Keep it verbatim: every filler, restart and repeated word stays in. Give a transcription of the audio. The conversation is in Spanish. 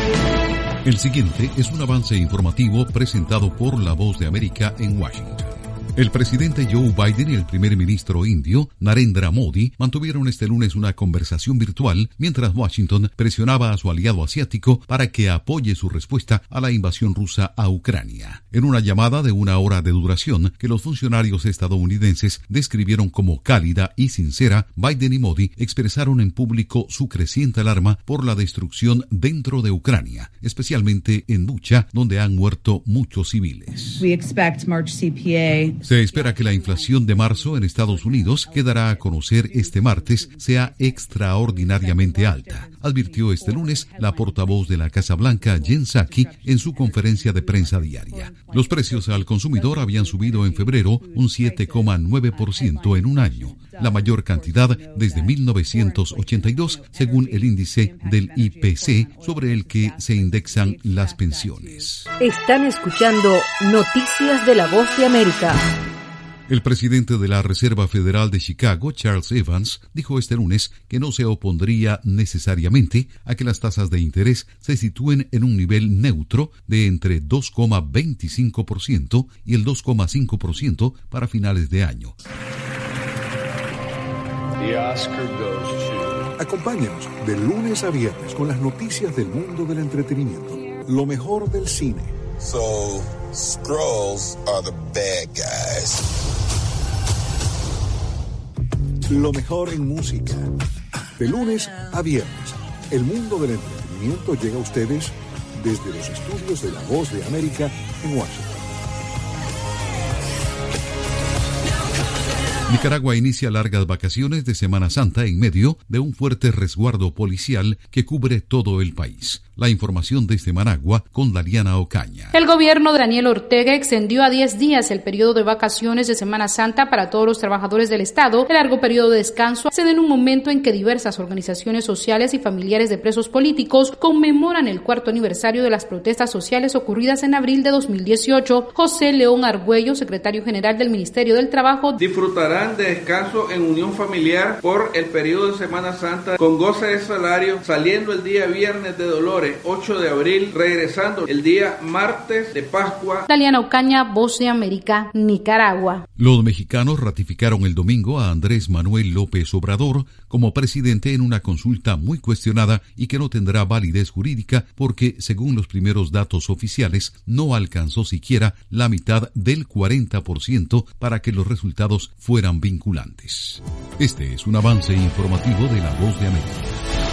El siguiente es un avance informativo presentado por La Voz de América en Washington. El presidente Joe Biden y el primer ministro indio, Narendra Modi, mantuvieron este lunes una conversación virtual mientras Washington presionaba a su aliado asiático para que apoye su respuesta a la invasión rusa a Ucrania. En una llamada de una hora de duración que los funcionarios estadounidenses describieron como cálida y sincera, Biden y Modi expresaron en público su creciente alarma por la destrucción dentro de Ucrania, especialmente en Bucha, donde han muerto muchos civiles. We expect March C P A. Se espera que la inflación de marzo en Estados Unidos, que dará a conocer este martes, sea extraordinariamente alta, advirtió este lunes la portavoz de la Casa Blanca, Jen Psaki, en su conferencia de prensa diaria. Los precios al consumidor habían subido en febrero un siete coma nueve por ciento en un año, la mayor cantidad desde mil novecientos ochenta y dos, según el índice del I P C, sobre el que se indexan las pensiones. Están escuchando Noticias de la Voz de América. El presidente de la Reserva Federal de Chicago, Charles Evans, dijo este lunes que no se opondría necesariamente a que las tasas de interés se sitúen en un nivel neutro de entre dos coma veinticinco por ciento y el dos coma cinco por ciento para finales de año. The Oscar goes to... Acompáñenos de lunes a viernes con las noticias del mundo del entretenimiento. Lo mejor del cine. So, Skrulls are the bad guys. Lo mejor en música. De lunes a viernes, el mundo del entretenimiento llega a ustedes desde los estudios de La Voz de América en Washington. Nicaragua inicia largas vacaciones de Semana Santa en medio de un fuerte resguardo policial que cubre todo el país. La información desde Managua con Daliana Ocaña. El gobierno de Daniel Ortega extendió a diez días el periodo de vacaciones de Semana Santa para todos los trabajadores del Estado. El largo periodo de descanso se da en un momento en que diversas organizaciones sociales y familiares de presos políticos conmemoran el cuarto aniversario de las protestas sociales ocurridas en abril de dos mil dieciocho. José León Argüello, secretario general del Ministerio del Trabajo, disfrutarán de descanso en unión familiar por el periodo de Semana Santa con goce de salario, saliendo el día viernes de Dolores ocho de abril, regresando el día martes de Pascua. Daliana Ocaña, Voz de América, Nicaragua. Los mexicanos ratificaron el domingo a Andrés Manuel López Obrador como presidente en una consulta muy cuestionada y que no tendrá validez jurídica porque, según los primeros datos oficiales, no alcanzó siquiera la mitad del cuarenta por ciento para que los resultados fueran vinculantes. Este es un avance informativo de La Voz de América.